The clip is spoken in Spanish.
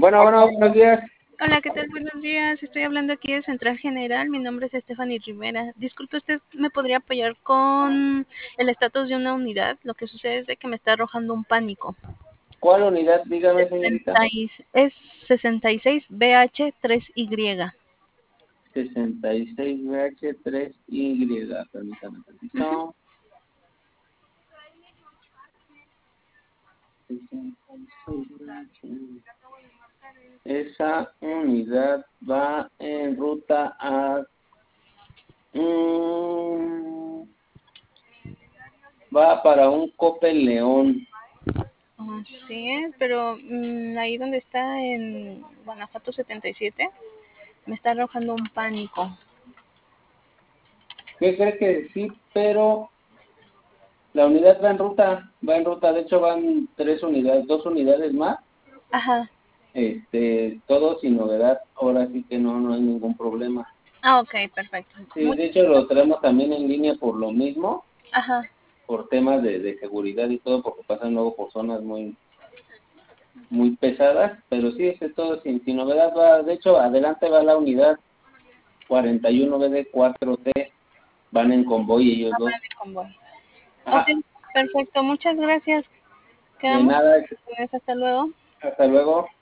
Bueno, buenos días. Hola, ¿qué tal? Buenos días. Estoy hablando aquí de Central General. Mi nombre es Stephanie Rivera. Disculpe, ¿usted me podría apoyar con el estatus de una unidad? Lo que sucede es de que me está arrojando un pánico. ¿Cuál unidad? Dígame, señorita. Es 66BH3Y. 66BH3Y. Permítame tantito. 66BH. Esa unidad va en ruta a... va para un Coppel León. Así es, pero ahí donde está en Guanajuato 77, me está arrojando un pánico. ¿Qué cree que sí? Pero la unidad va en ruta. De hecho van 3 unidades, 2 unidades más. Ajá. Todo sin novedad. Ahora sí que no hay ningún problema. Ah, ok, perfecto. Sí, de hecho lo traemos también en línea por lo mismo, Ajá. por temas de seguridad y todo, porque pasan luego por zonas muy pesadas, pero sí, todo sin novedad. De hecho, adelante va la unidad 41BD4T, van en convoy ellos dos. De convoy. Ok, Ajá, perfecto. Muchas gracias. de Quedamos nada, hasta luego. hasta luego.